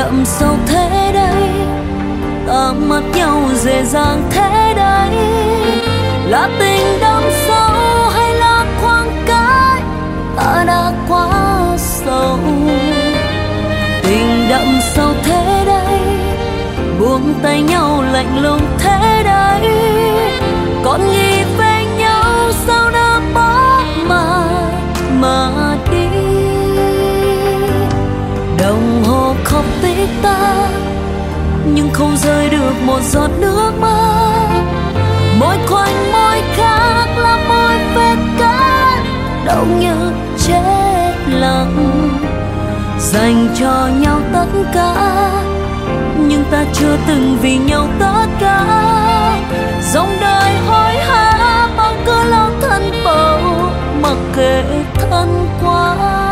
đậm sâu thế đấy, ta mất nhau dễ dàng thế đấy. Là tình đậm sâu hay là khoảng cách ta đã quá sâu. Tình đậm sâu thế đấy, buông tay nhau lạnh lùng thế đấy. Còn nghĩ về nhau sao đã bỏ mà đi. Đồng hồ khóc tích tắc nhưng không rơi được một giọt nước mắt. Môi khoảnh môi khác là môi vết cát, đau như chết lặng. Dành cho nhau tất cả nhưng ta chưa từng vì nhau tất cả. Dòng đời hối hả bao cứ lo thân bầu, mặc kệ thân quá.